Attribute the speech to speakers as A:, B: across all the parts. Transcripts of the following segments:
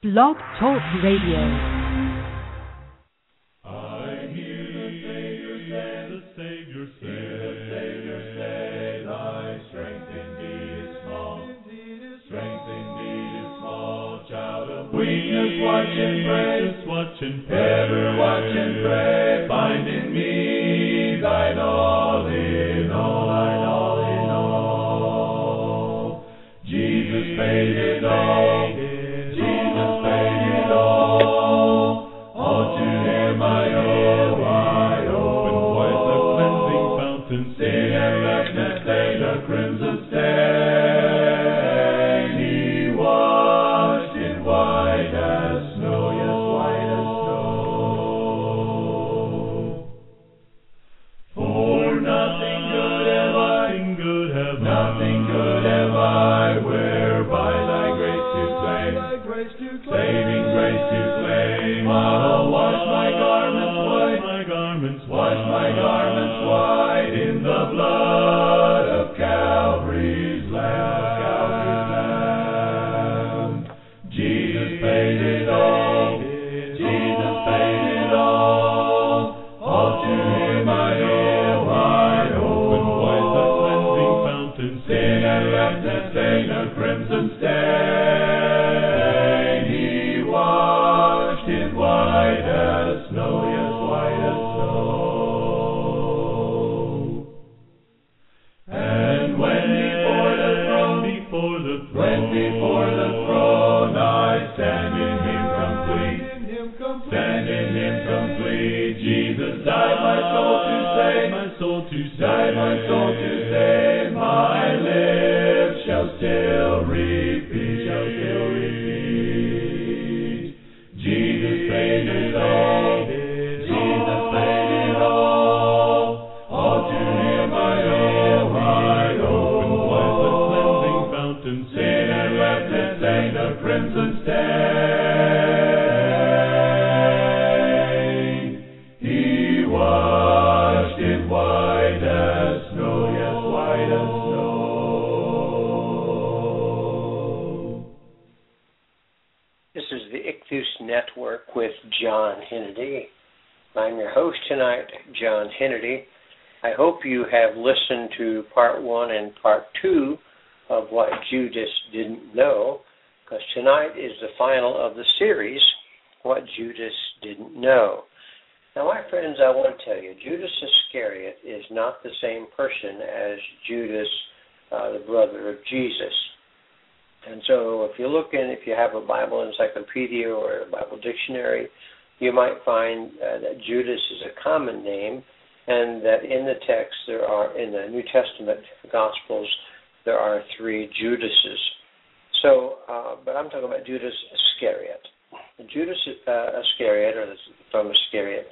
A: Blog Talk Radio.
B: Watch and pray, ever watch and pray, find in me thine all in all, thine all in all. Jesus paid it all, Jesus paid it all to him I owe, and white the cleansing fountain, sin and redness stain, a crimson stain, he washed it white as snow, yes, white as snow. For nothing good have I, whereby thy grace to claim, saving grace to claim. I'll wash my garments white, in the blood of Calvary's Lamb. Jesus paid it all, Jesus paid it all to him I owe, and white the cleansing fountain, sin and redness stain, a crimson stain, he washed it white as snow, yes, white as snow. And when before the throne I stand in him complete, Jesus died my soul to save, died my soul to save, my lips shall still repeat, Jesus paid it all, Jesus paid it all to him I owe, and white the cleansing fountain, sin and redness stain, a crimson stain, he washed it white as snow, yes, white as snow.
C: This is the Ichthus Network with John Hennedy. I'm your host tonight, John Hennedy. I hope you have listened to part 1 and part 2 of what Judas didn't know, because tonight is the final of the series, What Judas Didn't Know. Now, my friends, I want to tell you, Judas Iscariot is not the same person as Judas, the brother of Jesus. And so if you have a Bible encyclopedia or a Bible dictionary, you might find that Judas is a common name, and that in the text in the New Testament Gospels, there are 3 Judases. So, but I'm talking about Judas Iscariot. Judas Iscariot, or from Iscariot,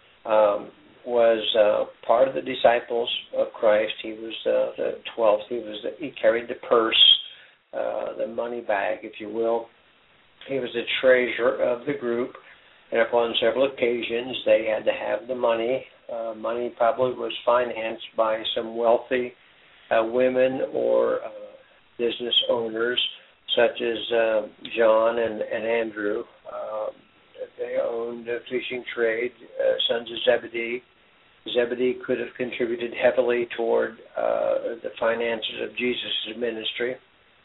C: was part of the disciples of Christ. He was the 12th. He carried the purse, the money bag, if you will. He was the treasurer of the group, and upon several occasions they had to have the money. Money probably was financed by some wealthy women or business owners, such as John and Andrew. They owned a fishing trade, sons of Zebedee. Zebedee could have contributed heavily toward the finances of Jesus' ministry.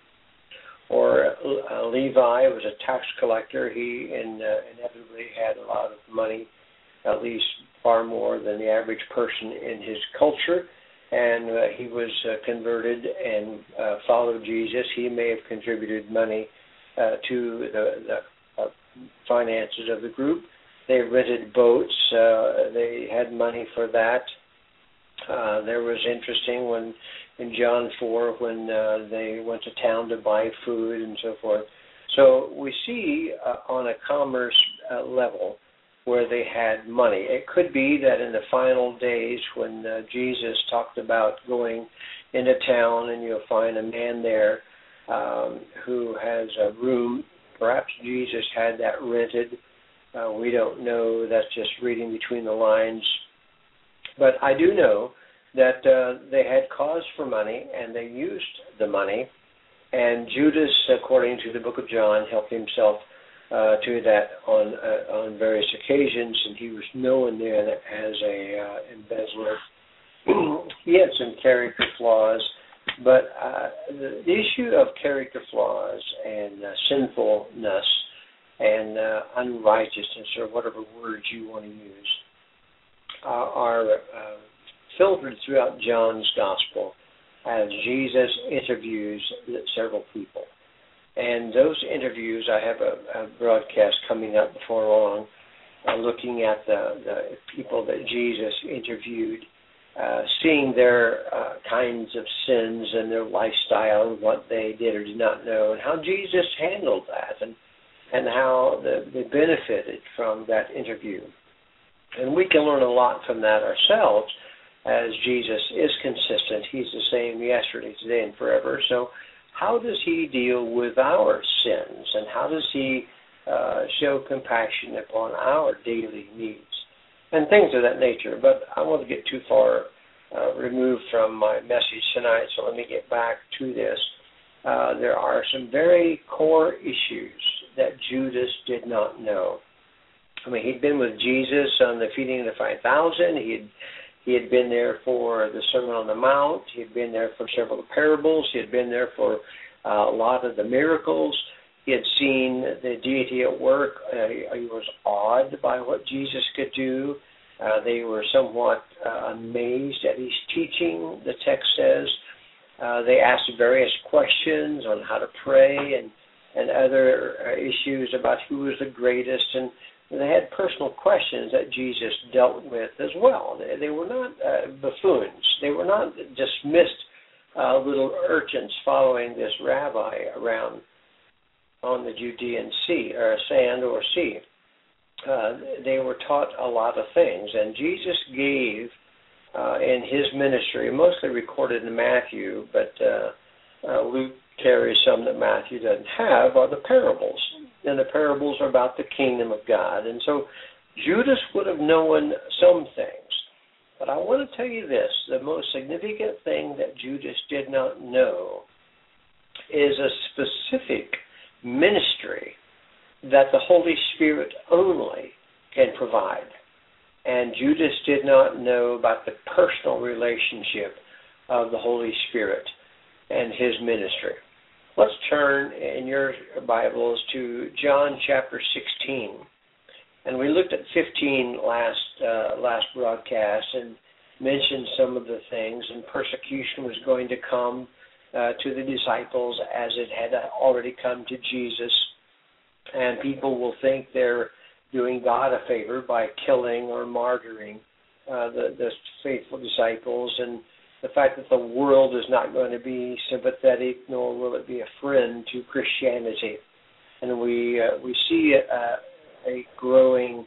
C: Or Levi was a tax collector. He inevitably had a lot of money, at least far more than the average person in his culture. And he was converted and followed Jesus. He may have contributed money to the finances of the group. They rented boats. They had money for that. There was interesting when in John 4 when they went to town to buy food and so forth. So we see on a commerce level where they had money. It could be that in the final days when Jesus talked about going into town and you'll find a man there who has a room. Perhaps Jesus had that rented. We don't know. That's just reading between the lines. But I do know that they had cause for money, and they used the money. And Judas, according to the book of John, helped himself to that on various occasions, and he was known then as a embezzler. He had some character flaws, but the issue of character flaws and sinfulness and unrighteousness, or whatever words you want to use, are filtered throughout John's Gospel as Jesus interviews several people. And those interviews, I have a broadcast coming up before long, looking at the people that Jesus interviewed, seeing their kinds of sins and their lifestyle and what they did or did not know, and how Jesus handled that, and how they benefited from that interview. And we can learn a lot from that ourselves, as Jesus is consistent. He's the same yesterday, today, and forever. So how does he deal with our sins, and how does he show compassion upon our daily needs, and things of that nature? But I won't get too far removed from my message tonight, so let me get back to this. There are some very core issues that Judas did not know. I mean, he'd been with Jesus on the feeding of the 5,000. He had been there for the Sermon on the Mount. He had been there for several parables. He had been there for a lot of the miracles. He had seen the deity at work. He was awed by what Jesus could do. They were somewhat amazed at his teaching, the text says. They asked various questions on how to pray and other issues about who was the greatest, and they had personal questions that Jesus dealt with as well. They were not buffoons. They were not dismissed little urchins following this rabbi around on the Judean sea, or sand or sea. They were taught a lot of things, and Jesus gave in his ministry, mostly recorded in Matthew, but Luke carries some that Matthew doesn't have, are the parables. And the parables are about the kingdom of God. And so Judas would have known some things. But I want to tell you this, the most significant thing that Judas did not know is a specific ministry that the Holy Spirit only can provide. And Judas did not know about the personal relationship of the Holy Spirit and his ministry. Let's turn in your Bibles to John chapter 16. And we looked at 15 last broadcast and mentioned some of the things, and persecution was going to come to the disciples as it had already come to Jesus. And people will think they're doing God a favor by killing or martyring the faithful disciples, and the fact that the world is not going to be sympathetic, nor will it be a friend to Christianity. And we see a growing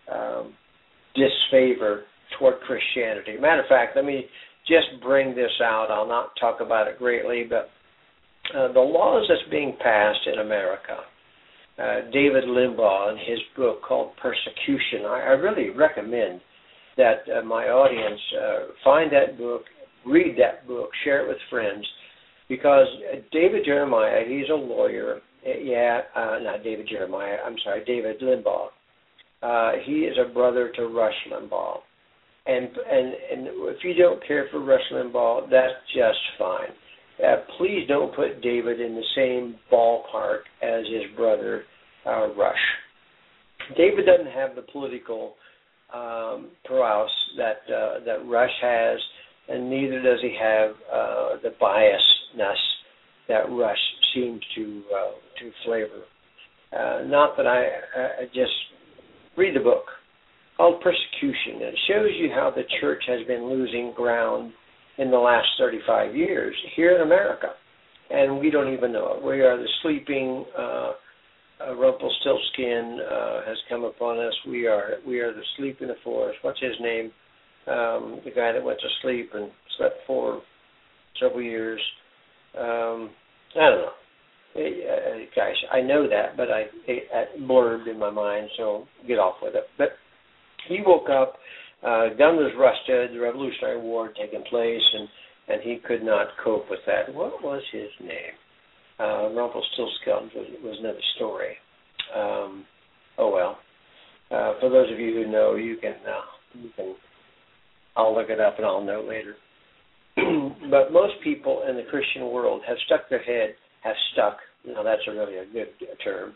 C: disfavor toward Christianity. Matter of fact, let me just bring this out. I'll not talk about it greatly, but the laws that's being passed in America, David Limbaugh in his book called Persecution, I really recommend that my audience find that book, read that book, share it with friends, because David Jeremiah, he's a lawyer. Not David Jeremiah, I'm sorry, David Limbaugh. He is a brother to Rush Limbaugh. And if you don't care for Rush Limbaugh, that's just fine. Please don't put David in the same ballpark as his brother, Rush. David doesn't have the political prowess that Rush has, and neither does he have the biasness that Rush seems to flavor. Not that I just read the book called Persecution. It shows you how the church has been losing ground in the last 35 years here in America, and we don't even know it. We are the sleeping. Rumpelstiltskin has come upon us. We are the sleep in the forest. What's his name? The guy that went to sleep and slept for several years. I don't know. Gosh, I know that, but it blurred in my mind, so get off with it. But he woke up, gun was rusted, the Revolutionary War had taken place, and he could not cope with that. What was his name? Rumpelstiltskin was another story. For those of you who know, you can. I'll look it up and I'll know later. But most people in the Christian world have stuck. Now that's really a good term.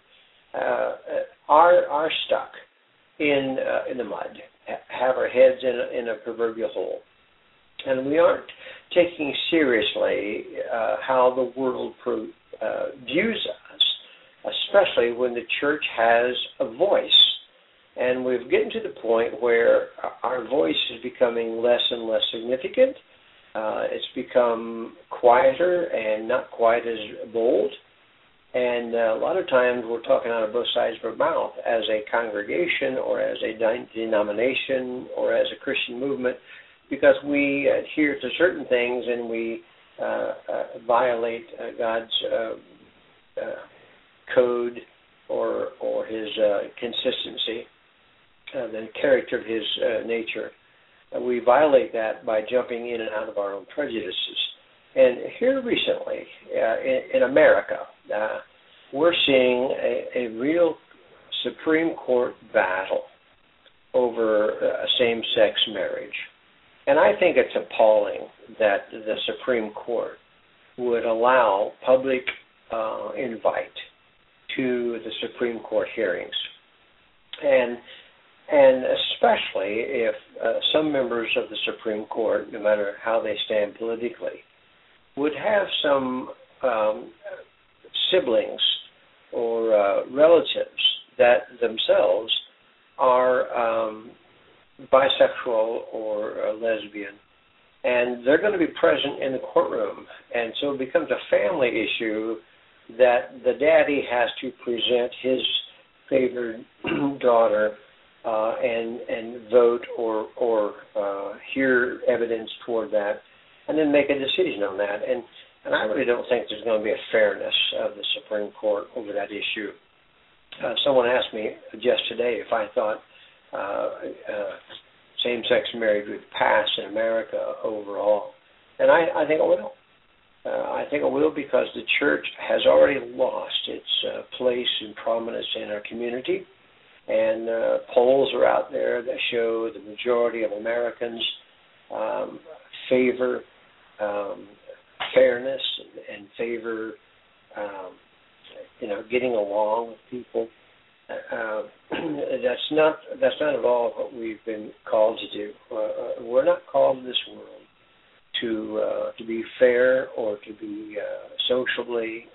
C: Are stuck in the mud, have our heads in a proverbial hole, and we aren't taking seriously how the world views us, especially when the church has a voice. And we've gotten to the point where our voice is becoming less and less significant. It's become quieter and not quite as bold. And a lot of times we're talking out of both sides of our mouth as a congregation or as a denomination or as a Christian movement, because we adhere to certain things and we violate God's code or His consistency, the character of His nature. We violate that by jumping in and out of our own prejudices. And here recently, in America, we're seeing a real Supreme Court battle over same-sex marriage. And I think it's appalling that the Supreme Court would allow public invite to the Supreme Court hearings. And especially if some members of the Supreme Court, no matter how they stand politically, would have some siblings or relatives that themselves are bisexual or lesbian, and they're going to be present in the courtroom. And so it becomes a family issue that the daddy has to present his favored daughter and vote or hear evidence toward that, and then make a decision on that. And I really don't think there's going to be a fairness of the Supreme Court over that issue. Someone asked me just today if I thought same-sex marriage would pass in America overall, and I think it will. I think it will because the church has already lost its place and prominence in our community. And polls are out there that show the majority of Americans favor fairness and favor, getting along with people. That's not at all what we've been called to do. We're not called in this world to be fair or to be socially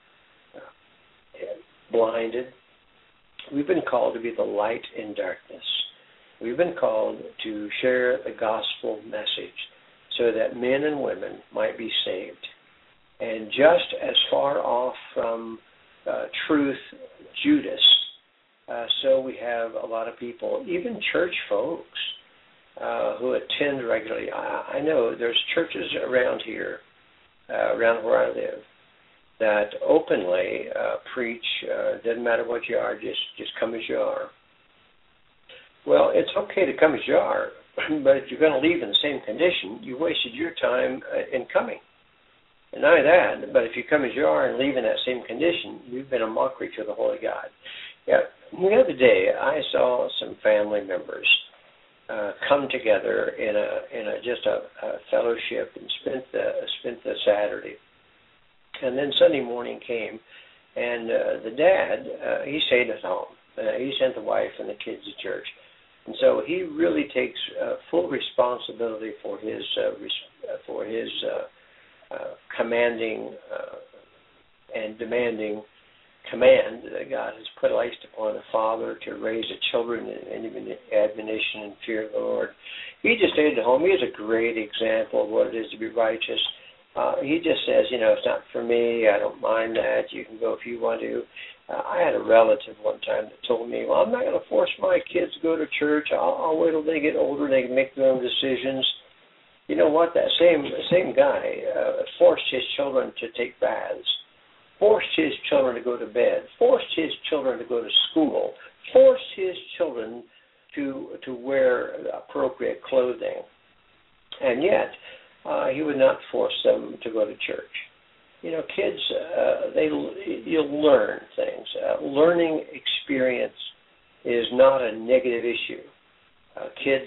C: blinded. We've been called to be the light in darkness. We've been called to share the gospel message so that men and women might be saved. And just as far off from truth, Judas, so we have a lot of people, even church folks, who attend regularly. I know there's churches around here, around where I live, that openly preach, doesn't matter what you are, just come as you are. Well, it's okay to come as you are, but if you're going to leave in the same condition, you wasted your time in coming. And not only that, but if you come as you are and leave in that same condition, you've been a mockery to the Holy God. Yeah, the other day I saw some family members come together in a fellowship and spent the Saturday. And then Sunday morning came, and the dad, he stayed at home. He sent the wife and the kids to church. And so he really takes full responsibility for his commanding and demanding command that God has placed upon a father to raise the children in admonition and fear of the Lord. He just stayed at home. He is a great example of what it is to be righteous. He just says, it's not for me. I don't mind that. You can go if you want to. I had a relative one time that told me, well, I'm not going to force my kids to go to church. I'll wait till they get older and they can make their own decisions. You know what? That same guy forced his children to take baths, forced his children to go to bed, forced his children to go to school, forced his children to wear appropriate clothing. And yet, he would not force them to go to church. Kids, you'll learn things. Learning experience is not a negative issue. Kids,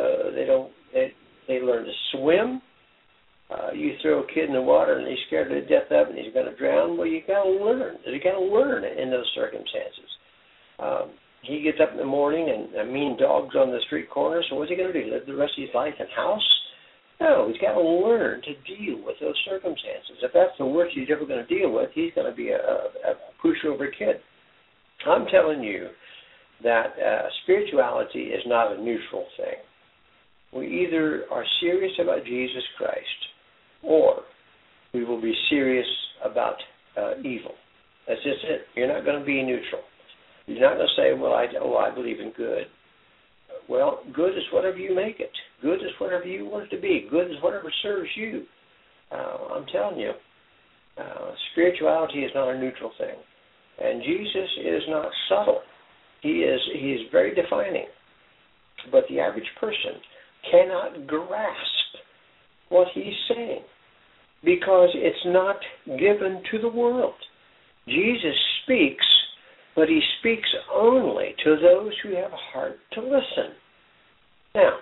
C: they learn to swim. You throw a kid in the water and he's scared to death of it and he's going to drown. Well, you got to learn. You got to learn in those circumstances. He gets up in the morning and a mean dog's on the street corner. So what's he going to do? Live the rest of his life in house? No, he's got to learn to deal with those circumstances. If that's the worst he's ever going to deal with, he's going to be a pushover kid. I'm telling you that spirituality is not a neutral thing. We either are serious about Jesus Christ or we will be serious about evil. That's just it. You're not going to be neutral. You're not going to say, well, I believe in good. Well, good is whatever you make it. Good is whatever you want it to be. Good is whatever serves you. I'm telling you, spirituality is not a neutral thing. And Jesus is not subtle. He is very defining. But the average person cannot grasp what he's saying because it's not given to the world. Jesus speaks, but he speaks only to those who have a heart to listen. Now,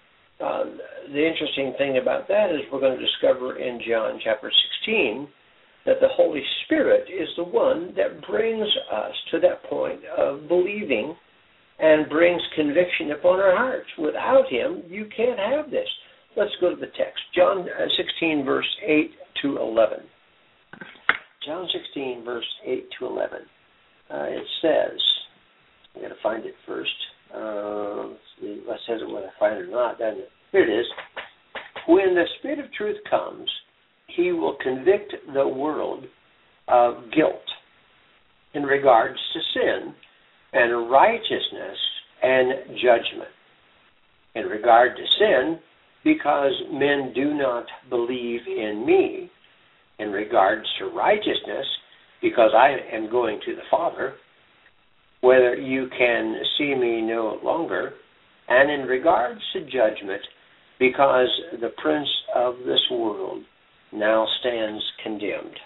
C: the interesting thing about that is we're going to discover in John chapter 16 that the Holy Spirit is the one that brings us to that point of believing and brings conviction upon our hearts. Without him, you can't have this. Let's go to the text. John 16, verse 8 to 11. John 16, verse 8 to 11. It says, I'm going to find it first. Let's see, it says it whether I find it or not, doesn't it? Here it is. When the Spirit of truth comes, he will convict the world of guilt in regards to sin and righteousness and judgment. In regard to sin, because men do not believe in me. In regards to righteousness, because I am going to the Father, whether you can see me no longer. And in regards to judgment, because the prince of this world now stands condemned.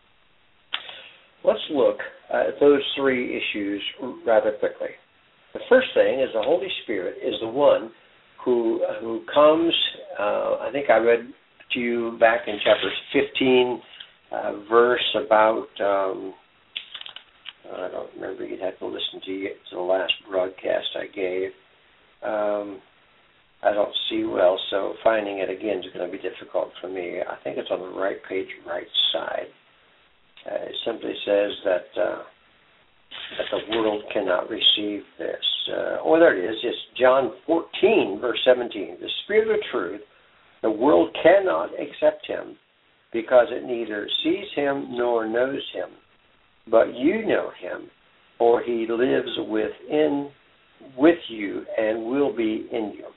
C: Let's look at those three issues rather quickly. The first thing is the Holy Spirit is the one who comes, I think I read to you back in chapter 15, verse about, I don't remember, you'd have to listen to the last broadcast I gave. I don't see well, so finding it again is going to be difficult for me. I think it's on the right page, right side. It simply says that the world cannot receive this. There it is. It's John 14, verse 17. The Spirit of truth, the world cannot accept him because it neither sees him nor knows him. But you know him, for he lives with you and will be in you.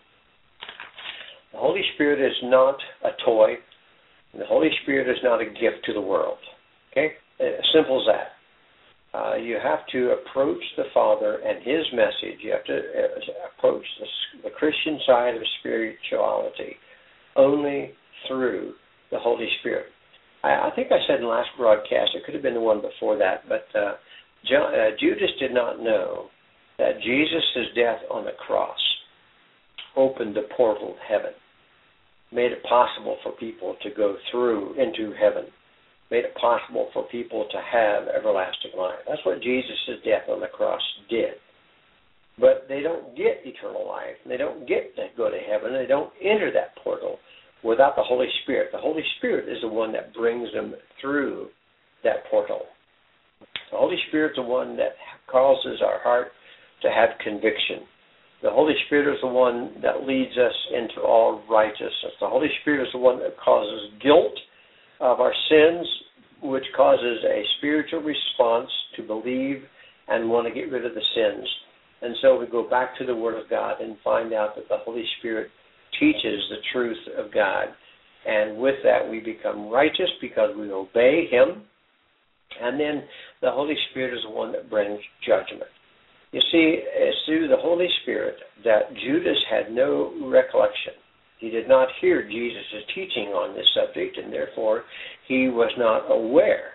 C: The Holy Spirit is not a toy. The Holy Spirit is not a gift to the world. Okay? Simple as that. You have to approach the Father and his message. You have to approach the Christian side of spirituality only through the Holy Spirit. I think I said in the last broadcast, it could have been the one before that, but Judas did not know that Jesus' death on the cross opened the portal to heaven, made it possible for people to go through into heaven, made it possible for people to have everlasting life. That's what Jesus' death on the cross did. But they don't get eternal life. They don't get to go to heaven. They don't enter that portal without the Holy Spirit. The Holy Spirit is the one that brings them through that portal. The Holy Spirit is the one that causes our heart to have conviction. The Holy Spirit is the one that leads us into all righteousness. The Holy Spirit is the one that causes guilt of our sins, which causes a spiritual response to believe and want to get rid of the sins. And so we go back to the Word of God and find out that the Holy Spirit teaches the truth of God. And with that, we become righteous because we obey him. And then the Holy Spirit is the one that brings judgment. You see, it's through the Holy Spirit that Judas had no recollection. He did not hear Jesus' teaching on this subject, and therefore he was not aware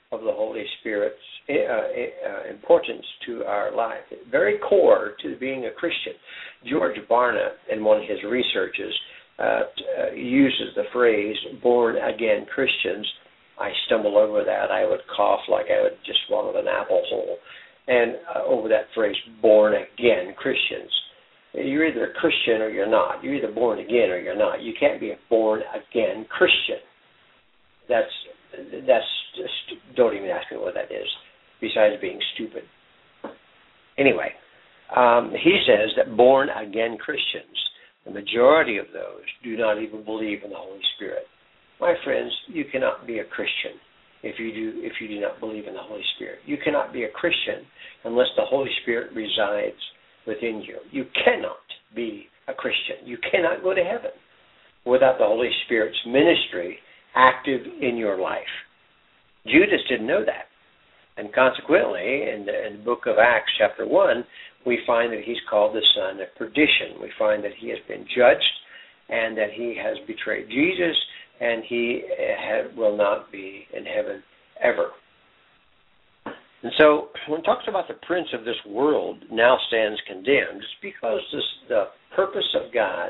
C: of the Holy Spirit's importance to our life, very core to being a Christian. George Barna, in one of his researches, uses the phrase born-again Christians. I stumble over that. I would cough like I would just swallow an apple whole. And over that phrase, born-again Christians. You're either a Christian or you're not. You're either born again or you're not. You can't be a born-again Christian. That's just, don't even ask me what that is, besides being stupid. Anyway, he says that born-again Christians, the majority of those do not even believe in the Holy Spirit. My friends, you cannot be a Christian if you do not believe in the Holy Spirit. You cannot be a Christian unless the Holy Spirit resides within you. You cannot be a Christian. You cannot go to heaven without the Holy Spirit's ministry active in your life. Judas didn't know that. And consequently, in the book of Acts, chapter 1, we find that he's called the son of perdition. We find that he has been judged and that he has betrayed Jesus, and he will not be in heaven ever. And so when it talks about the prince of this world now stands condemned, it's because the purpose of God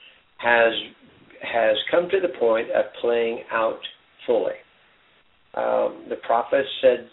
C: has come to the point of playing out fully. The prophets said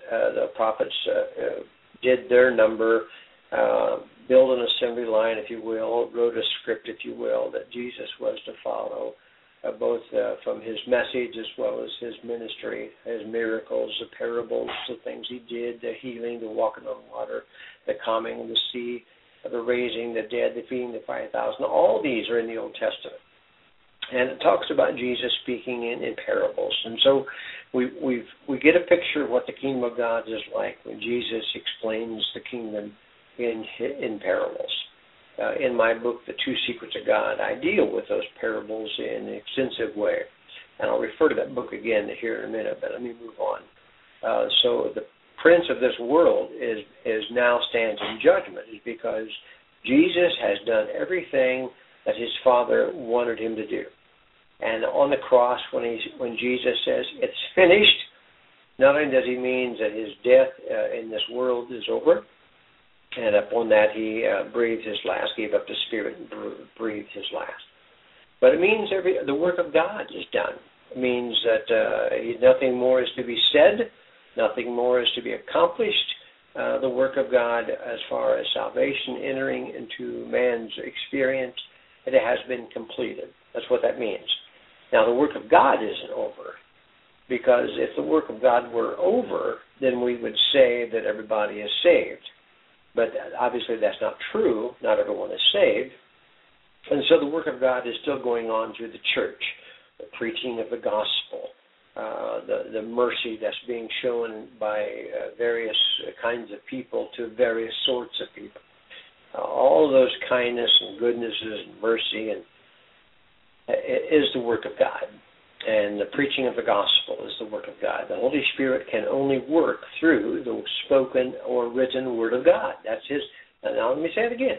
C: that did their number, build an assembly line, if you will, wrote a script, if you will, that Jesus was to follow, both from his message as well as his ministry, his miracles, the parables, the things he did, the healing, the walking on water, the calming of the sea, the raising the dead, the feeding the 5,000. All these are in the Old Testament. And it talks about Jesus speaking in parables. And so we get a picture of what the kingdom of God is like when Jesus explains the kingdom in parables. In my book, The Two Secrets of God, I deal with those parables in an extensive way. And I'll refer to that book again here in a minute, but let me move on. So the prince of this world is now stands in judgment is because Jesus has done everything that his Father wanted him to do. And on the cross, when Jesus says, it's finished, not only does he mean that his death in this world is over, and upon that he breathed his last, gave up the spirit and breathed his last. But it means the work of God is done. It means that nothing more is to be said, nothing more is to be accomplished. The work of God as far as salvation entering into man's experience, it has been completed. That's what that means. Now, the work of God isn't over, because if the work of God were over, then we would say that everybody is saved. But obviously that's not true. Not everyone is saved. And so the work of God is still going on through the church, the preaching of the gospel, the mercy that's being shown by various kinds of people to various sorts of people. All of those kindness and goodnesses and mercy and is the work of God. And the preaching of the gospel is the work of God. The Holy Spirit can only work through the spoken or written word of God. That's his. Now let me say it again.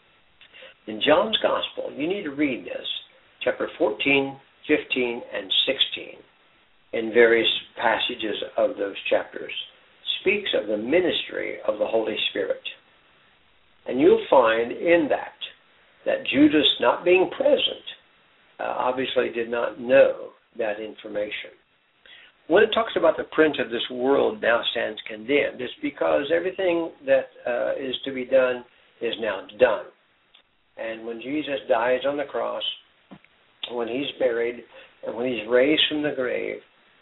C: In John's gospel, you need to read this, chapter 14, 15, and 16, in various passages of those chapters, speaks of the ministry of the Holy Spirit. And you'll find in that Judas, not being present, obviously did not know that information. When it talks about the prince of this world now stands condemned, it's because everything that is to be done is now done. And when Jesus dies on the cross, when he's buried, and when he's raised from the grave,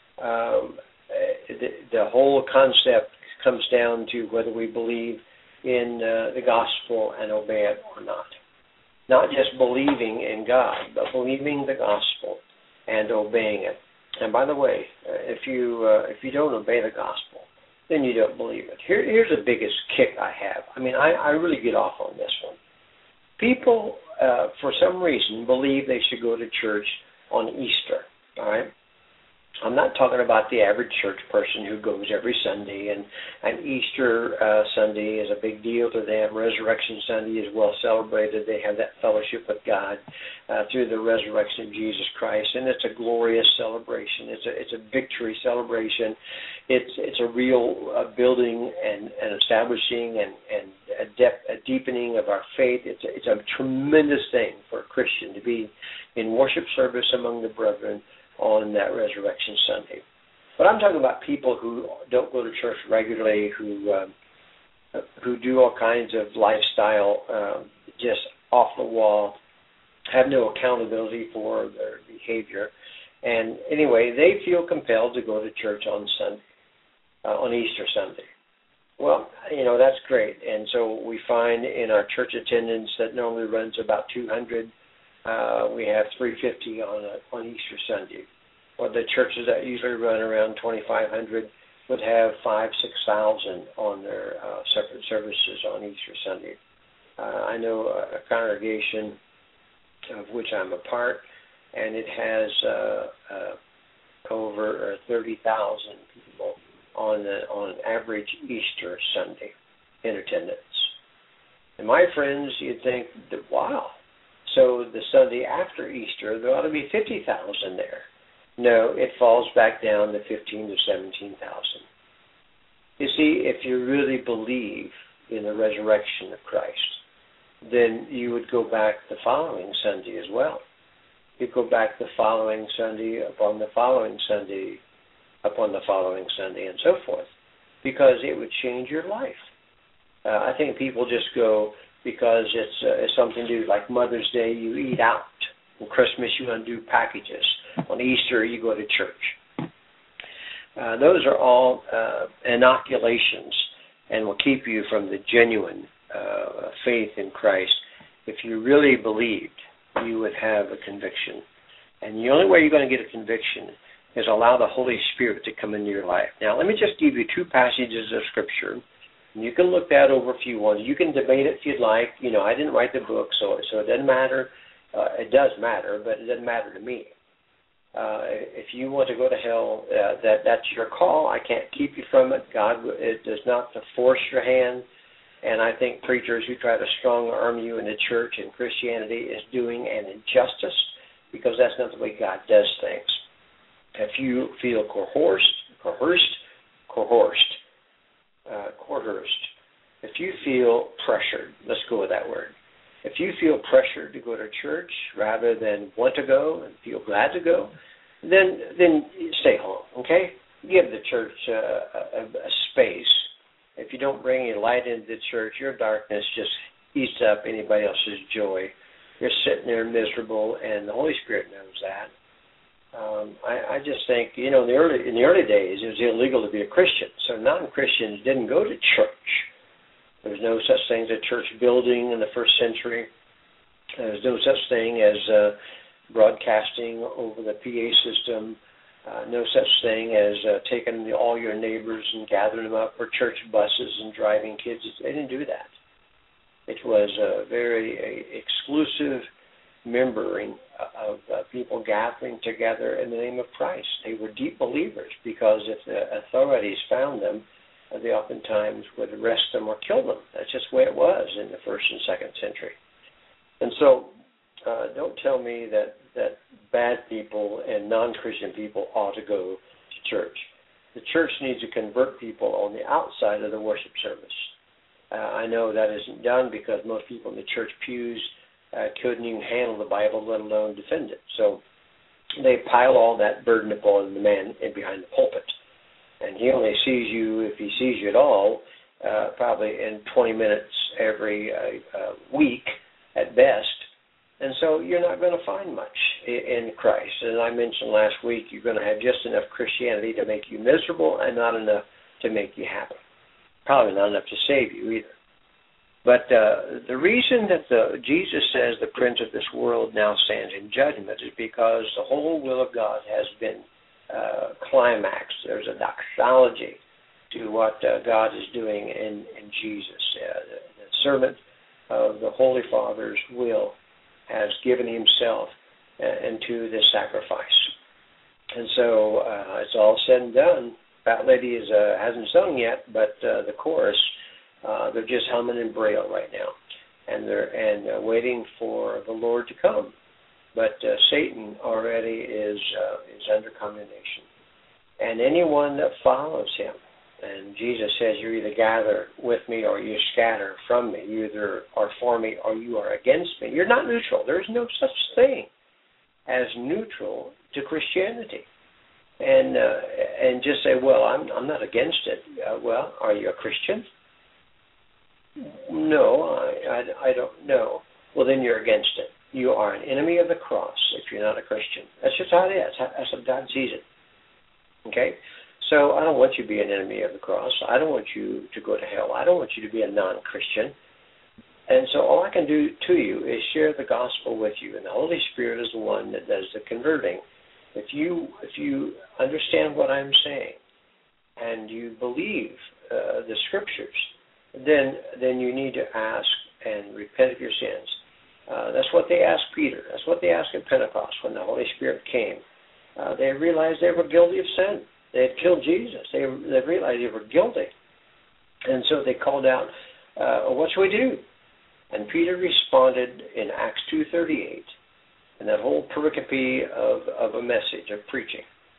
C: the whole concept comes down to whether we believe in the gospel and obey it or not. Not just believing in God, but believing the gospel and obeying it. And by the way, if you don't obey the gospel, then you don't believe it. Here's the biggest kick I have. I mean, I really get off on this one. People, for some reason, believe they should go to church on Easter, all right? I'm not talking about the average church person who goes every Sunday, and Easter Sunday is a big deal to them. Resurrection Sunday is well celebrated. They have that fellowship with God through the resurrection of Jesus Christ, and it's a glorious celebration. It's a victory celebration. It's a real building and establishing and a deepening of our faith. It's a tremendous thing for a Christian to be in worship service among the brethren on that Resurrection Sunday. But I'm talking about people who don't go to church regularly, who do all kinds of lifestyle just off the wall, have no accountability for their behavior. And anyway, they feel compelled to go to church on Sunday, on Easter Sunday. Well, that's great. And so we find in our church attendance that normally runs about 200. We have 350 on Easter Sunday. Or the churches that usually run around 2,500 would have 5,000, 6,000 on their separate services on Easter Sunday. I know a congregation of which I'm a part, and it has over 30,000 people on average Easter Sunday in attendance. And my friends, you'd think that, wow, so the Sunday after Easter, there ought to be 50,000 there. No, it falls back down to 15,000 to 17,000. You see, if you really believe in the resurrection of Christ, then you would go back the following Sunday as well. You'd go back the following Sunday upon the following Sunday upon the following Sunday and so forth, because it would change your life. I think people just go because it's something to do, like Mother's Day, you eat out. On Christmas, you undo packages. On Easter, you go to church. Those are all inoculations and will keep you from the genuine faith in Christ. If you really believed, you would have a conviction. And the only way you're going to get a conviction is allow the Holy Spirit to come into your life. Now, let me just give you two passages of Scripture. And you can look that over if you want. You can debate it if you'd like. I didn't write the book, so it doesn't matter. It does matter, but it doesn't matter to me. If you want to go to hell, that's your call. I can't keep you from it. God does not to force your hand. And I think preachers who try to strong-arm you in the church and Christianity is doing an injustice, because that's not the way God does things. If you feel coerced, if you feel pressured, let's go with that word. If you feel pressured to go to church rather than want to go and feel glad to go, then stay home, okay? Give the church a space. If you don't bring any light into the church, your darkness just eats up anybody else's joy. You're sitting there miserable, and the Holy Spirit knows that. I just think, in the early days, it was illegal to be a Christian, so non-Christians didn't go to church. There was no such thing as a church building in the first century. There was no such thing as broadcasting over the PA system. No such thing as taking all your neighbors and gathering them up for church buses and driving kids. They didn't do that. It was a very exclusive membering of people gathering together in the name of Christ. They were deep believers, because if the authorities found them, they oftentimes would arrest them or kill them. That's just the way it was in the first and second century. And so don't tell me that bad people and non-Christian people ought to go to church. The church needs to convert people on the outside of the worship service. I know that isn't done because most people in the church pews couldn't even handle the Bible, let alone defend it. So they pile all that burden upon the man behind the pulpit. And he only sees you, if he sees you at all, probably in 20 minutes every week at best. And so you're not going to find much in Christ. And I mentioned last week, you're going to have just enough Christianity to make you miserable and not enough to make you happy. Probably not enough to save you either. But the reason that Jesus says the prince of this world now stands in judgment is because the whole will of God has been climaxed. There's a doxology to what God is doing in Jesus. The servant of the Holy Father's will has given himself into this sacrifice. And so it's all said and done. Fat Lady hasn't sung yet, but the chorus, they're just humming in Braille right now, and they're waiting for the Lord to come. But Satan already is under condemnation, and anyone that follows him. And Jesus says, you either gather with me or you scatter from me. You either are for me or you are against me. You're not neutral. There's no such thing as neutral to Christianity. And just say, well, I'm not against it. Well, are you a Christian? No, I don't know. Well, then you're against it. You are an enemy of the cross if you're not a Christian. That's just how it is. That's how God sees it. Okay? So I don't want you to be an enemy of the cross. I don't want you to go to hell. I don't want you to be a non-Christian. And so all I can do to you is share the gospel with you. And the Holy Spirit is the one that does the converting. If you understand what I'm saying and you believe the Scriptures, then you need to ask and repent of your sins. That's what they asked Peter. That's what they asked at Pentecost when the Holy Spirit came. They realized they were guilty of sin. They had killed Jesus. They realized they were guilty. And so they called out, what shall we do? And Peter responded in Acts 2:38, and that whole pericope of a message, of preaching,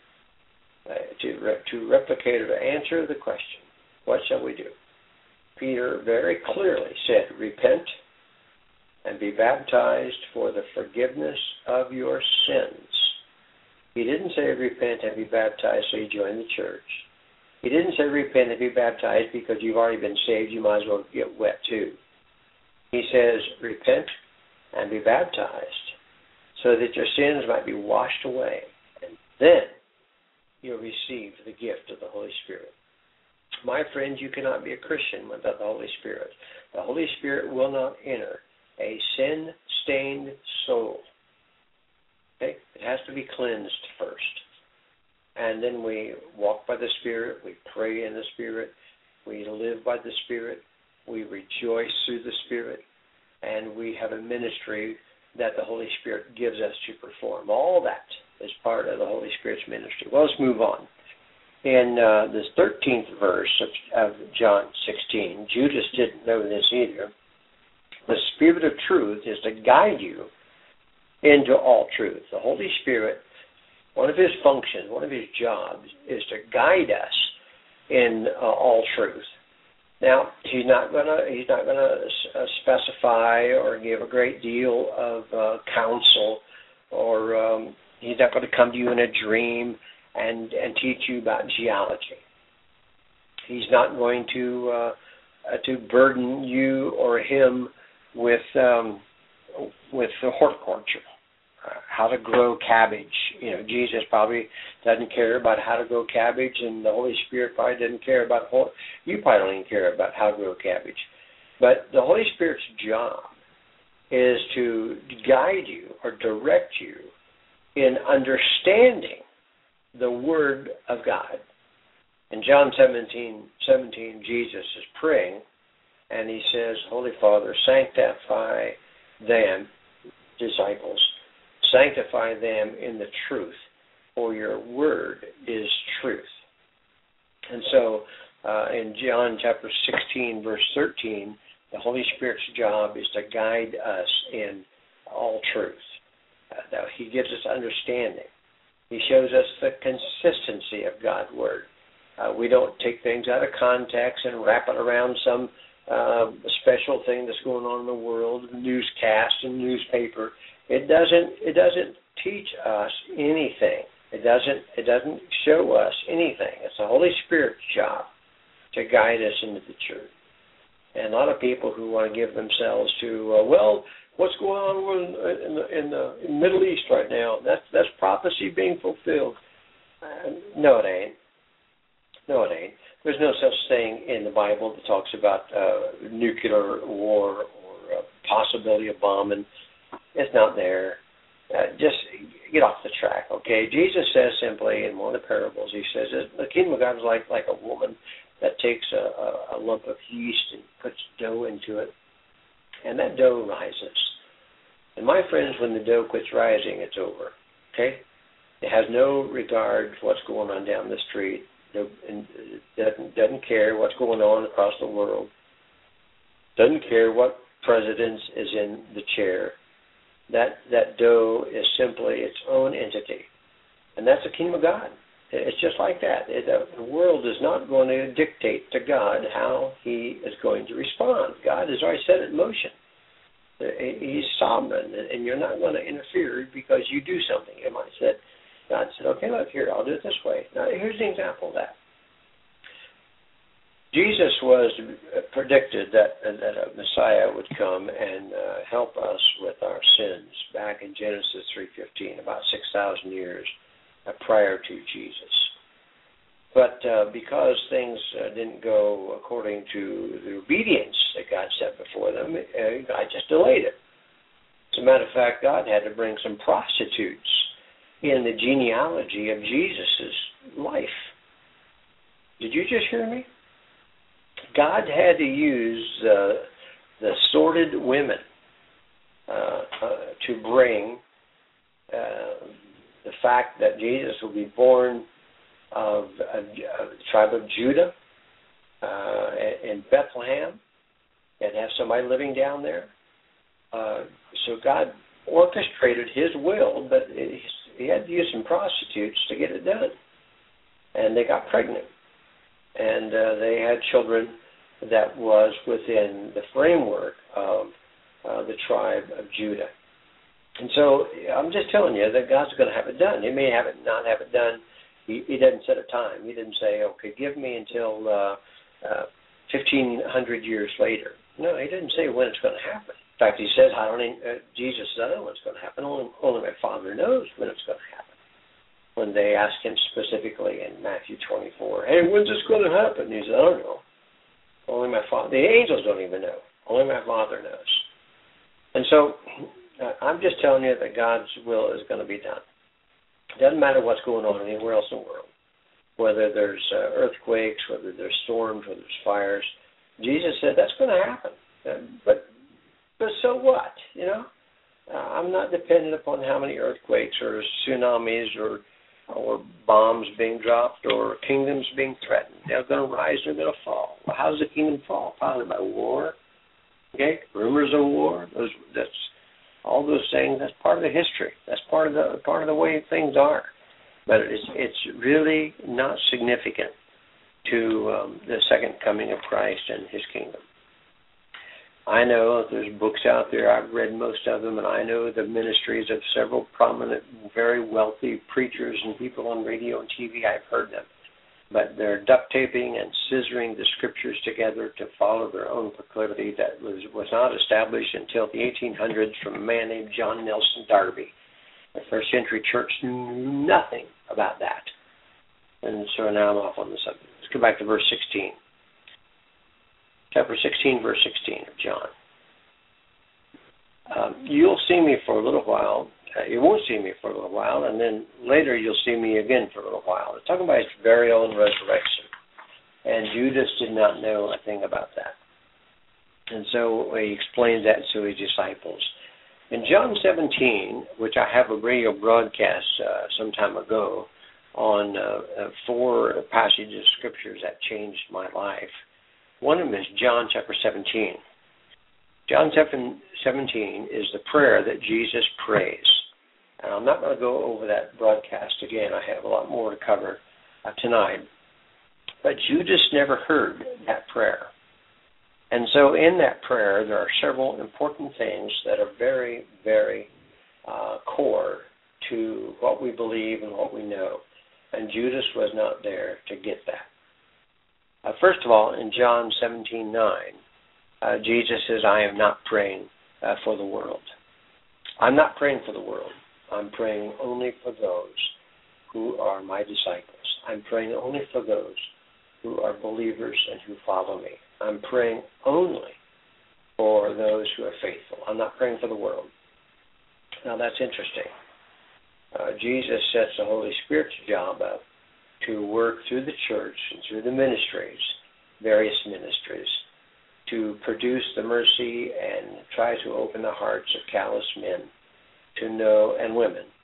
C: to replicate or to answer the question, what shall we do? Peter very clearly said, repent and be baptized for the forgiveness of your sins. He didn't say repent and be baptized so you join the church. He didn't say repent and be baptized because you've already been saved, you might as well get wet too. He says repent and be baptized so that your sins might be washed away, and then you'll receive the gift of the Holy Spirit. My friends, you cannot be a Christian without the Holy Spirit. The Holy Spirit will not enter a sin-stained soul. Okay? It has to be cleansed first. And then we walk by the Spirit, we pray in the Spirit, we live by the Spirit, we rejoice through the Spirit, and we have a ministry that the Holy Spirit gives us to perform. All that is part of the Holy Spirit's ministry. Well, let's move on. In this 13th verse of John 16, Judas didn't know this either. The Spirit of truth is to guide you into all truth. The Holy Spirit, one of his functions, one of his jobs, is to guide us in all truth. Now, he's not gonna specify or give a great deal of counsel, or he's not going to come to you in a dream and teach you about geology. He's not going to burden you or him with horticulture, how to grow cabbage. You know, Jesus probably doesn't care about how to grow cabbage, and the Holy Spirit probably doesn't care about you probably don't even care about how to grow cabbage. But the Holy Spirit's job is to guide you or direct you in understanding the Word of God. In John 17, Jesus is praying, and he says, Holy Father, sanctify them, disciples, sanctify them in the truth, for your word is truth. And so in John chapter 16, verse 13, the Holy Spirit's job is to guide us in all truth. Now, he gives us understanding. He shows us the consistency of God's word. We don't take things out of context and wrap it around some special thing that's going on in the world, newscast and newspaper. It doesn't teach us anything. It doesn't show us anything. It's the Holy Spirit's job to guide us into the truth. And a lot of people who want to give themselves to what's going on in the Middle East right now? That's prophecy being fulfilled. No, it ain't. No, it ain't. There's no such thing in the Bible that talks about nuclear war or possibility of bombing. It's not there. Just get off the track, okay? Jesus says simply in one of the parables, he says, the kingdom of God is like a woman that takes a lump of yeast and puts dough into it, and that dough rises. And my friends, when the dough quits rising, it's over, okay? It has no regard for what's going on down the street. It doesn't care what's going on across the world. Doesn't care what president is in the chair. That dough is simply its own entity. And that's the kingdom of God. It's just like that. The world is not going to dictate to God how he is going to respond. God has already set it in motion. He's sovereign, and you're not going to interfere because you do something. You might say, God said, okay, look here, I'll do it this way. Now, here's an example of that. Jesus was predicted that a Messiah would come and help us with our sins back in Genesis 3:15, about 6,000 years prior to Jesus. But because things didn't go according to the obedience that God set before them, God just delayed it. As a matter of fact, God had to bring some prostitutes in the genealogy of Jesus' life. Did you just hear me? God had to use the sordid women to bring the fact that Jesus will be born of the tribe of Judah in Bethlehem, and have somebody living down there. So God orchestrated his will, but he had to use some prostitutes to get it done. And they got pregnant. And they had children that was within the framework of the tribe of Judah. And so I'm just telling you that God's going to have it done. He may not have it done. He doesn't set a time. He didn't say, okay, give me until 1,500 years later. No, he didn't say when it's going to happen. In fact, he says, Jesus said, I don't know when it's going to happen. Only my Father knows when it's going to happen. When they asked him specifically in Matthew 24, hey, when's this going to happen? He said, I don't know. Only my Father. The angels don't even know. Only my Father knows. And so I'm just telling you that God's will is going to be done. It doesn't matter what's going on anywhere else in the world, whether there's earthquakes, whether there's storms, whether there's fires. Jesus said that's going to happen. But so what? You know, I'm not dependent upon how many earthquakes or tsunamis or bombs being dropped or kingdoms being threatened. They're going to rise, they're going to fall. Well, how does the kingdom fall? Probably by war. Okay, rumors of war. That's all those things. That's part of the history. That's part of the way things are. But it's really not significant to the second coming of Christ and his kingdom. I know there's books out there. I've read most of them, and I know the ministries of several prominent, very wealthy preachers and people on radio and TV. I've heard them. But they're duct taping and scissoring the scriptures together to follow their own proclivity that was not established until the 1800s from a man named John Nelson Darby. The first century church knew nothing about that. And so now I'm off on the subject. Let's go back to verse 16. Chapter 16, verse 16 of John. You'll see me for a little while. You won't see me for a little while, and then later you'll see me again for a little while. It's talking about his burial and resurrection. And Judas did not know a thing about that. And so he explained that to his disciples. In John 17, which I have a radio broadcast some time ago on 4 passages of scriptures that changed my life, one of them is John chapter 17. John 17 is the prayer that Jesus prays. And I'm not going to go over that broadcast again. I have a lot more to cover tonight. But Judas never heard that prayer. And so in that prayer, there are several important things that are very, very core to what we believe and what we know. And Judas was not there to get that. First of all, in John 17:9, Jesus says, I am not praying for the world. I'm not praying for the world. I'm praying only for those who are my disciples. I'm praying only for those who are believers and who follow me. I'm praying only for those who are faithful. I'm not praying for the world. Now that's interesting. Jesus sets the Holy Spirit's job up to work through the church and through the ministries, various ministries, to produce the mercy and try to open the hearts of callous men to know, and women,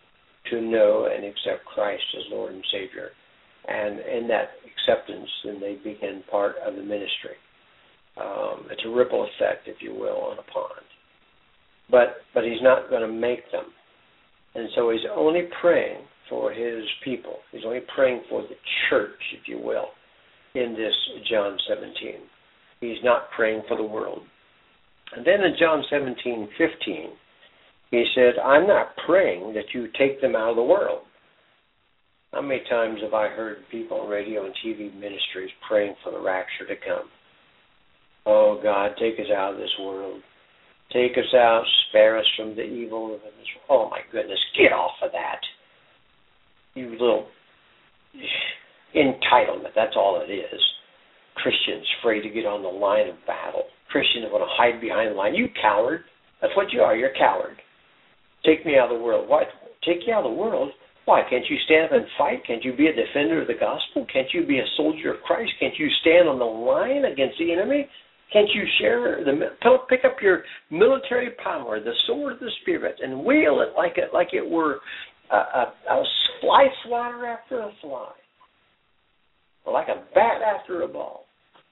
C: to know and accept Christ as Lord and Savior. And in that acceptance, then they begin part of the ministry. It's a ripple effect, if you will, on a pond. But he's not going to make them. And so he's only praying for his people. He's only praying for the church, if you will, in this John 17. He's not praying for the world. And then in John 17:15, he said, I'm not praying that you take them out of the world. How many times have I heard people on radio and TV ministries praying for the rapture to come? Oh, God, take us out of this world. Take us out, spare us from the evil of this world. Oh, my goodness, get off of that. You little entitlement, that's all it is. Christians afraid to get on the line of battle. Christians want to hide behind the line. You coward. That's what you are. You're a coward. Take me out of the world. What? Take you out of the world? Why? Can't you stand up and fight? Can't you be a defender of the gospel? Can't you be a soldier of Christ? Can't you stand on the line against the enemy? Can't you pick up your military power, the sword of the Spirit, and wield it like it were a fly swatter after a fly, or like a bat after a ball?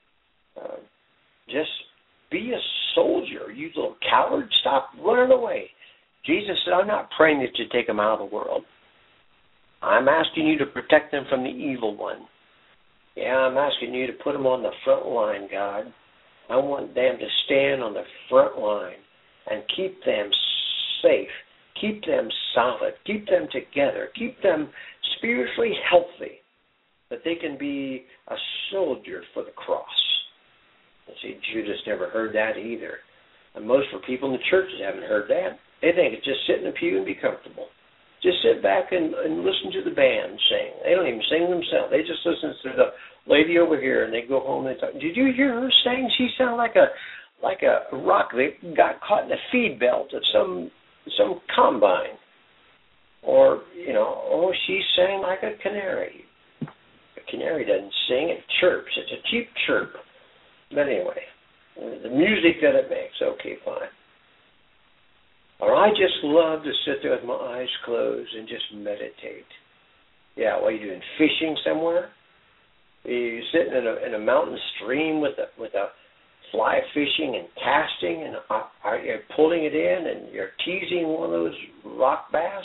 C: Just be a soldier, you little coward. Stop running away. Jesus said, I'm not praying that you take them out of the world. I'm asking you to protect them from the evil one. Yeah, I'm asking you to put them on the front line, God. I want them to stand on the front line and keep them safe, keep them solid, keep them together, keep them spiritually healthy, that they can be a soldier for the cross. And see, Judas never heard that either. And most of the people in the churches haven't heard that. They think it's just sit in the pew and be comfortable. Just sit back and listen to the band sing. They don't even sing themselves. They just listen to the lady over here, and they go home and they talk. Did you hear her sing? She sounded like a rock that got caught in the feed belt of some combine. Or, she sang like a canary. A canary doesn't sing, it chirps. It's a cheap chirp. But anyway, the music that it makes, okay, fine. Or I just love to sit there with my eyes closed and just meditate. Yeah, what are you doing? Fishing somewhere? Are you sitting in a mountain stream with a fly fishing and casting, and are you pulling it in and you're teasing one of those rock bass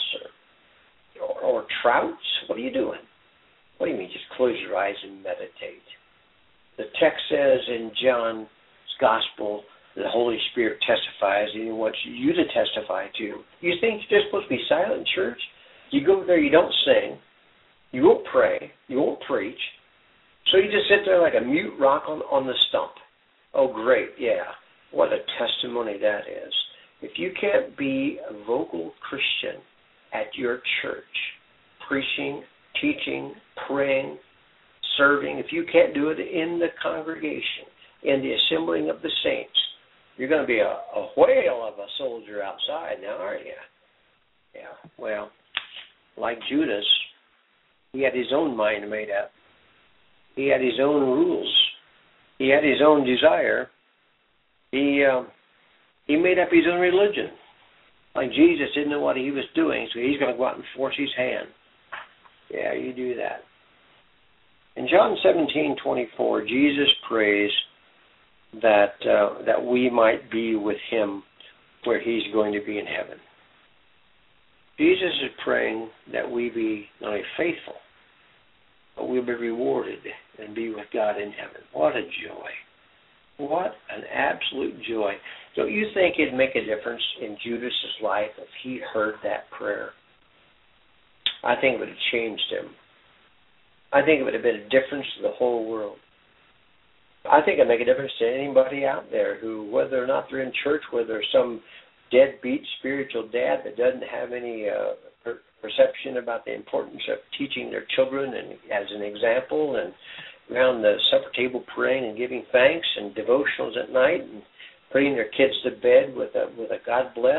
C: or trouts? What are you doing? What do you mean? Just close your eyes and meditate. The text says in John's Gospel, the Holy Spirit testifies, and He wants you to testify too. You think you're just supposed to be silent in church? You go there, you don't sing, you won't pray, you won't preach, so you just sit there like a mute rock on the stump. Oh, great, yeah. What a testimony that is. If you can't be a vocal Christian at your church, preaching, teaching, praying, serving, if you can't do it in the congregation, in the assembling of the saints, you're going to be a whale of a soldier outside now, aren't you? Yeah, well, like Judas, he had his own mind made up. He had his own rules. He had his own desire. He made up his own religion. Like Jesus didn't know what he was doing, so he's going to go out and force his hand. Yeah, you do that. In John 17:24, Jesus prays that we might be with him where he's going to be in heaven. Jesus is praying that we be not only faithful, but we'll be rewarded and be with God in heaven. What a joy. What an absolute joy. Don't you think it'd make a difference in Judas' life if he heard that prayer? I think it would have changed him. I think it would have been a difference to the whole world. I think it'd make a difference to anybody out there who, whether or not they're in church, whether they're some deadbeat spiritual dad that doesn't have any perception about the importance of teaching their children and as an example, and around the supper table praying and giving thanks and devotionals at night and putting their kids to bed with a God bless.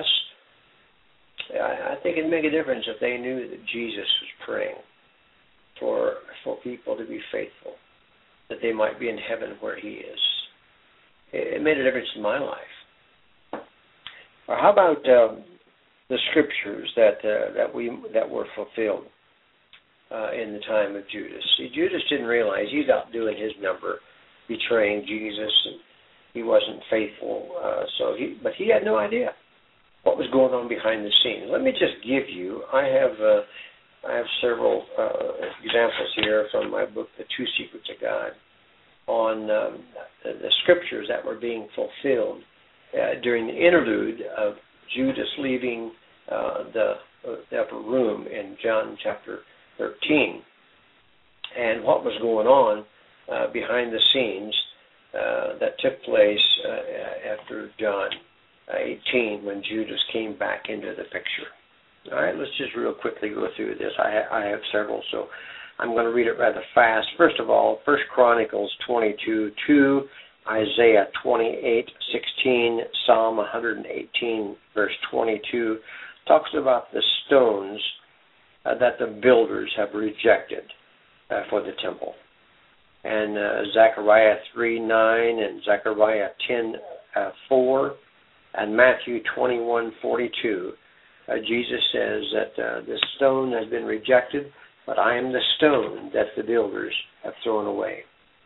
C: I think it'd make a difference if they knew that Jesus was praying for people to be faithful, that they might be in heaven where he is. It made a difference in my life. Or how about the scriptures that were fulfilled in the time of Judas. See, Judas didn't realize he's out doing his number, betraying Jesus, and he wasn't faithful. But he had no idea what was going on behind the scenes. Let me just give you. I have several examples here from my book, The Two Secrets of God, on the scriptures that were being fulfilled during the interlude of Judas leaving the upper room in John chapter 13, and what was going on behind the scenes that took place after John 18 when Judas came back into the picture. All right, let's just real quickly go through this. I have several, so I'm going to read it rather fast. First of all, 1 Chronicles 22:2, Isaiah 28:16, Psalm 118, verse 22, talks about the stones that the builders have rejected for the temple. And Zechariah 3:9 and Zechariah 10:4 and Matthew 21:42, Jesus says that this stone has been rejected, but I am the stone that the builders have thrown away.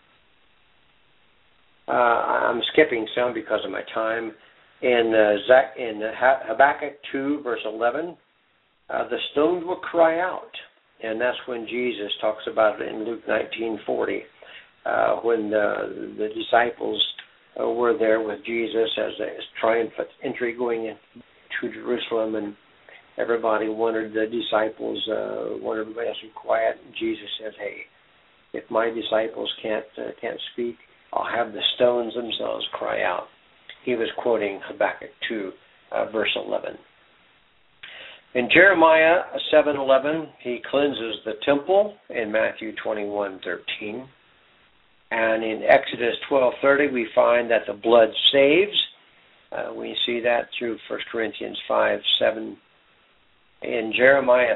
C: I'm skipping some because of my time. In Habakkuk 2, verse 11, the stones will cry out. And that's when Jesus talks about it in Luke 19:40, when the disciples were there with Jesus as a triumphant entry going into Jerusalem, and everybody wanted the disciples, wanted everybody else to be quiet. And Jesus says, hey, if my disciples can't speak, I'll have the stones themselves cry out. He was quoting Habakkuk 2, verse 11. In Jeremiah 7:11, he cleanses the temple in Matthew 21:13. And in Exodus 12:30, we find that the blood saves. We see that through 1 Corinthians 5:7. In Jeremiah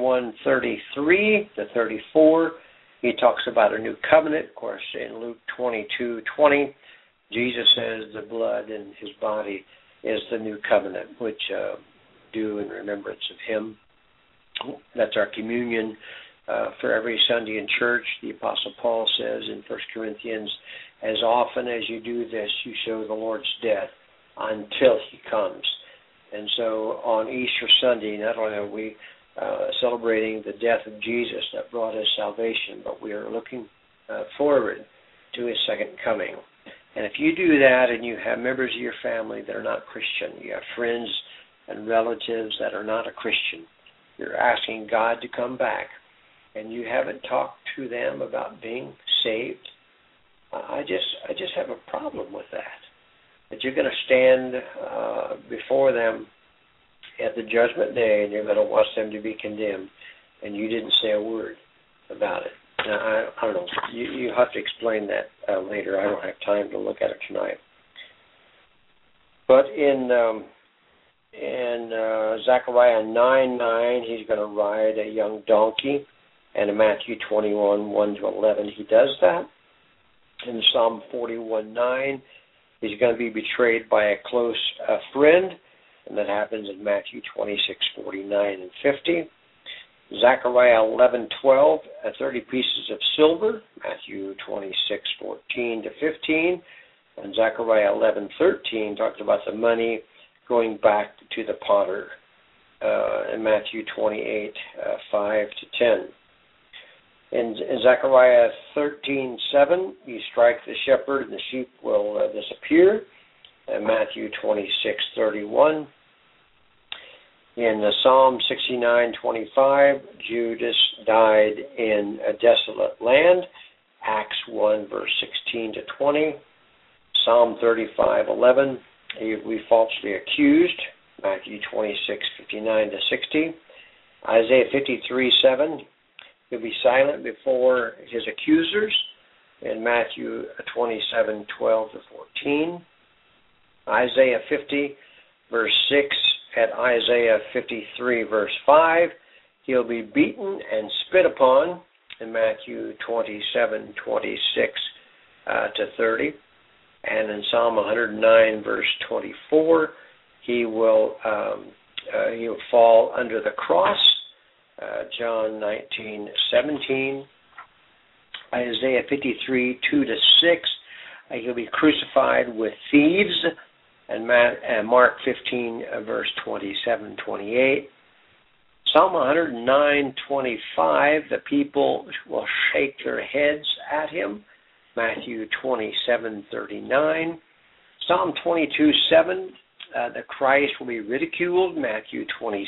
C: 31:33-34, he talks about a new covenant. Of course, in Luke 22:20, Jesus says the blood in his body is the new covenant, which do in remembrance of him. That's our communion for every Sunday in church. The Apostle Paul says in 1 Corinthians, as often as you do this, you show the Lord's death until he comes. And so on Easter Sunday, not only are we celebrating the death of Jesus that brought us salvation, but we are looking forward to his second coming. And if you do that and you have members of your family that are not Christian, you have friends and relatives that are not a Christian, you're asking God to come back, and you haven't talked to them about being saved, I just have a problem with that. That you're going to stand before them at the judgment day and you're going to watch them to be condemned, and you didn't say a word about it. Now, I don't know. You have to explain that later. I don't have time to look at it tonight. But in Zechariah 9:9, he's going to ride a young donkey. And in Matthew 21:1-11, he does that. In Psalm 41:9, he's going to be betrayed by a close friend. And that happens in Matthew 26:49-50. Zechariah 11:12, 30 pieces of silver, Matthew 26:14-15, and Zechariah 11:13 talks about the money going back to the potter in Matthew 28:5-10. In Zechariah 13:7, you strike the shepherd and the sheep will disappear, in Matthew 26:31. In Psalm 69:25, Judas died in a desolate land, Acts 1, verse 16-20. Psalm 35:11, we falsely accused, Matthew 26:59-60. Isaiah 53:7, he'll be silent before his accusers, in Matthew 27:12-14. Isaiah 50, verse 6, at Isaiah 53, verse 5, he'll be beaten and spit upon, in Matthew 27:26-30. And in Psalm 109, verse 24, he will He'll fall under the cross, John 19:17. Isaiah 53, 2-6. He'll be crucified with thieves, and Mark 15, verse 27-28. Psalm 109:25. The people will shake their heads at him, Matthew 27:39. Psalm 22:7. The Christ will be ridiculed, Matthew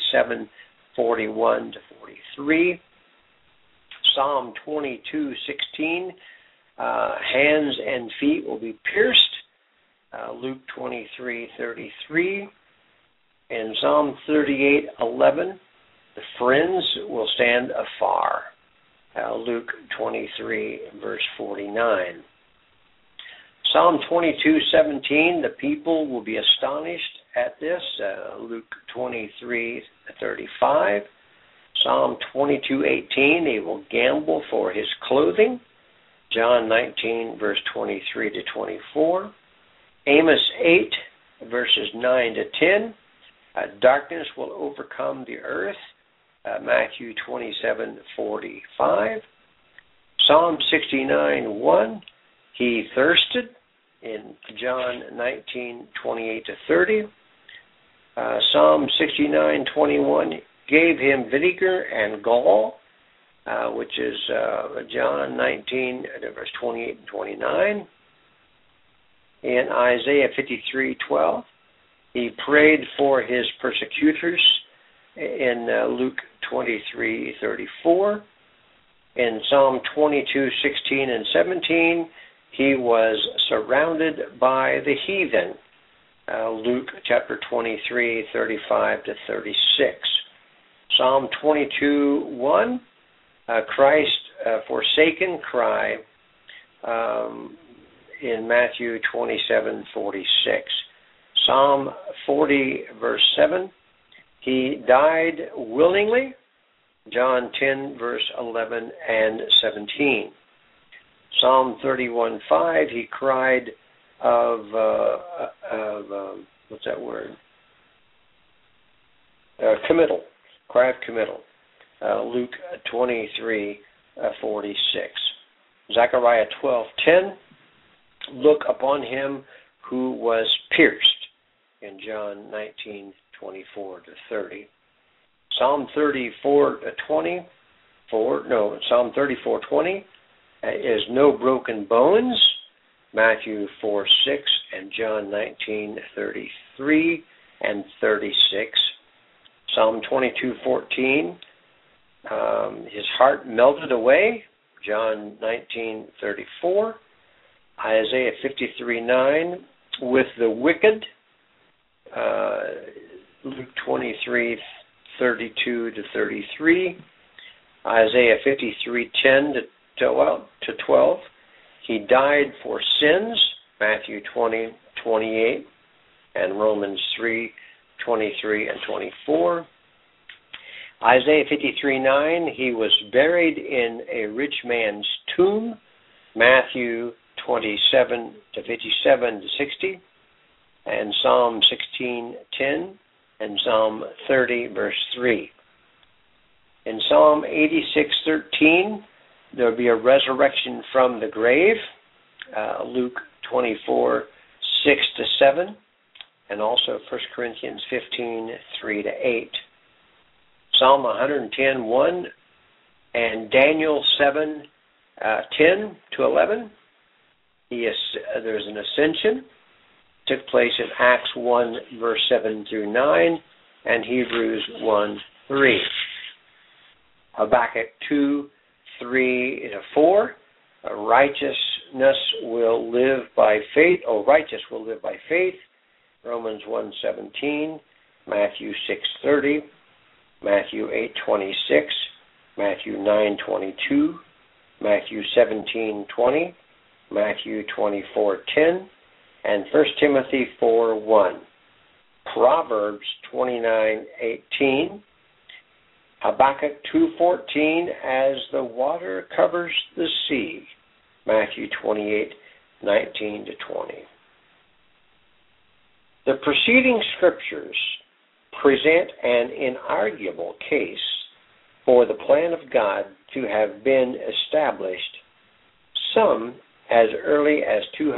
C: 27:41-43. Psalm 22:16, hands and feet will be pierced, Luke 23:33. In Psalm 38:11, the friends will stand afar, Luke 23, verse 49. Psalm 22:17, the people will be astonished at this, Luke 23:35. Psalm 22:18, they will gamble for his clothing, John 19, verse 23-24. Amos 8, verses 9-10, darkness will overcome the earth, Matthew 27:45. Psalm 69:1, he thirsted, in John 19:28-30. Psalm 69:21, gave him vinegar and gall, which is John 19, verse 28 and 29. In Isaiah 53:12, he prayed for his persecutors, in Luke 23:34. In Psalm 22:16 and 17, he was surrounded by the heathen, Luke chapter 23:35-36. Psalm 22:1, Christ forsaken cry, in Matthew 27:46. Psalm 40, verse 7, he died willingly, John 10, verse 11 and 17. Psalm 31:5, he cried of what's that word? Committal. Cry of committal. Luke 23:46. Zechariah 12:10. Look upon him who was pierced, in John 19:24-30. Psalm 34:20. Psalm 34:20 is no broken bones, Matthew 4:6 and John 19:33 and 36. Psalm 22:14, his heart melted away, John 19:34. Isaiah 53:9, with the wicked, Luke 23:32-33. Isaiah 53:10-12. He died for sins, Matthew 20:28 and Romans 3:23 and 24. Isaiah 53:9, he was buried in a rich man's tomb, Matthew 27:57-60, and Psalm 16:10 and Psalm 30, verse 3. In Psalm 86:13, there will be a resurrection from the grave, Luke 24:6-7, and also 1 Corinthians 15:3-8. Psalm 110:1 and Daniel 7:10-11. There's an ascension. Took place in Acts 1, verse 7-9, and Hebrews 1:3. Habakkuk 2:3-4. Righteousness will live by faith, righteous will live by faith, Romans 1:17, Matthew 6:30, Matthew 8:26, Matthew 9:22, Matthew 17:20, Matthew 24:10, and 1 Timothy 4:1. Proverbs 29:18. Habakkuk 2:14, as the water covers the sea, Matthew 28:19-20. The preceding scriptures present an inarguable case for the plan of God to have been established, some as early as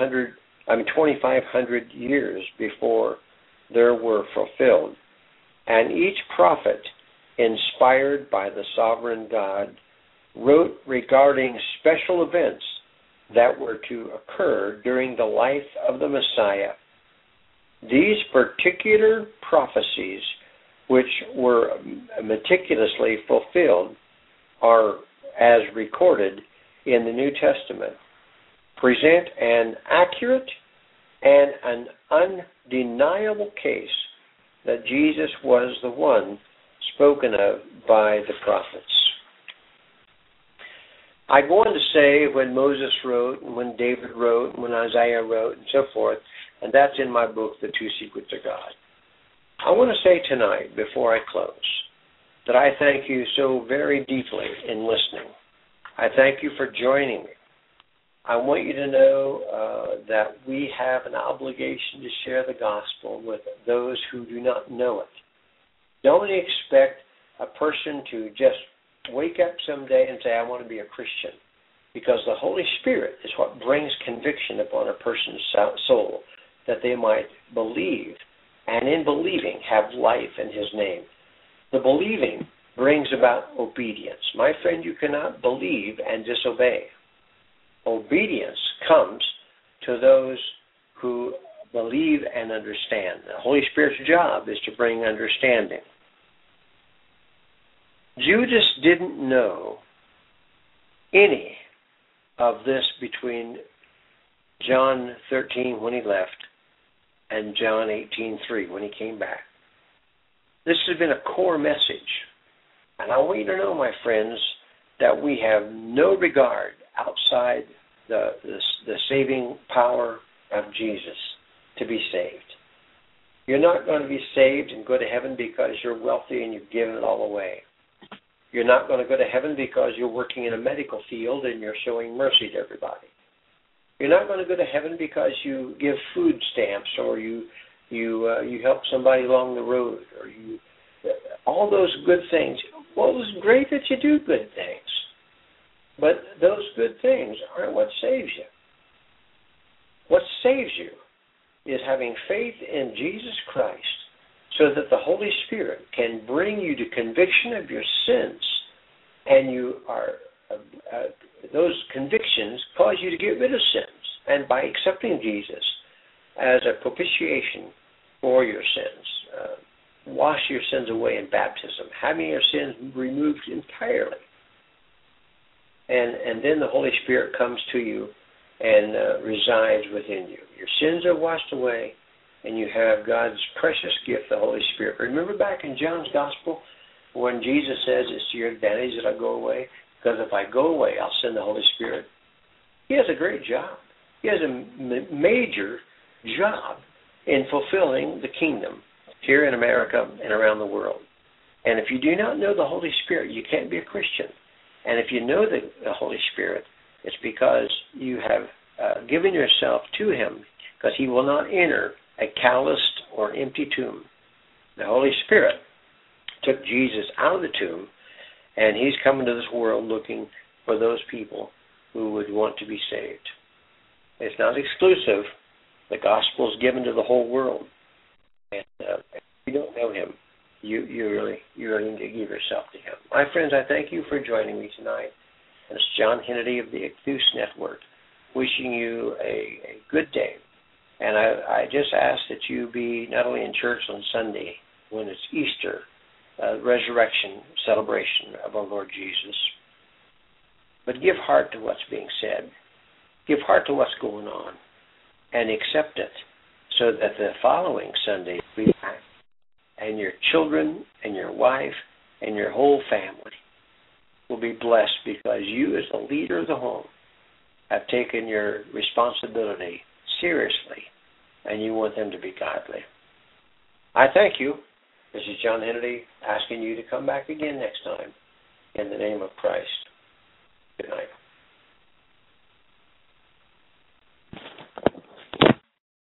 C: 2,500 years before they were fulfilled. And each prophet, inspired by the sovereign God, wrote regarding special events that were to occur during the life of the Messiah. These particular prophecies, which were meticulously fulfilled, are, as recorded in the New Testament, present an accurate and an undeniable case that Jesus was the one spoken of by the prophets. I go on to say when Moses wrote, and when David wrote, and when Isaiah wrote, and so forth, and that's in my book, The Two Secrets of God. I want to say tonight, before I close, that I thank you so very deeply in listening. I thank you for joining me. I want you to know that we have an obligation to share the gospel with those who do not know it. Don't expect a person to just wake up someday and say, I want to be a Christian, because the Holy Spirit is what brings conviction upon a person's soul, that they might believe, and in believing have life in His name. The believing brings about obedience. My friend, you cannot believe and disobey. Obedience comes to those who believe and understand. The Holy Spirit's job is to bring understanding. Judas didn't know any of this between John 13 when he left and John 18:3 when he came back. This has been a core message. And I want you to know, my friends, that we have no regard outside the saving power of Jesus to be saved. You're not going to be saved and go to heaven because you're wealthy and you've given it all away. You're not going to go to heaven because you're working in a medical field and you're showing mercy to everybody. You're not going to go to heaven because you give food stamps or you help somebody along the road or you all those good things. Well, it's great that you do good things, but those good things aren't what saves you. What saves you is having faith in Jesus Christ, so that the Holy Spirit can bring you to conviction of your sins, and you are those convictions cause you to get rid of sins, and by accepting Jesus as a propitiation for your sins, wash your sins away in baptism, having your sins removed entirely, and then the Holy Spirit comes to you and resides within you. Your sins are washed away, and you have God's precious gift, the Holy Spirit. Remember back in John's Gospel when Jesus says it's to your advantage that I go away? Because if I go away, I'll send the Holy Spirit. He has a great job. He has a major job in fulfilling the kingdom here in America and around the world. And if you do not know the Holy Spirit, you can't be a Christian. And if you know the Holy Spirit, it's because you have given yourself to Him, because He will not enter a calloused or empty tomb. The Holy Spirit took Jesus out of the tomb, and He's coming to this world looking for those people who would want to be saved. It's not exclusive. The gospel is given to the whole world. And if you don't know Him, you really need to give yourself to Him. My friends, I thank you for joining me tonight. And it's John Hennedy of the Ichthus Network, wishing you a good day. And I just ask that you be not only in church on Sunday when it's Easter, resurrection celebration of our Lord Jesus, but give heart to what's being said. Give heart to what's going on and accept it, so that the following Sunday you'll be back, and your children and your wife and your whole family will be blessed, because you as the leader of the home have taken your responsibility seriously, and you want them to be godly. I thank you. This is John Hennedy asking you to come back again next time in the name of Christ. Good night.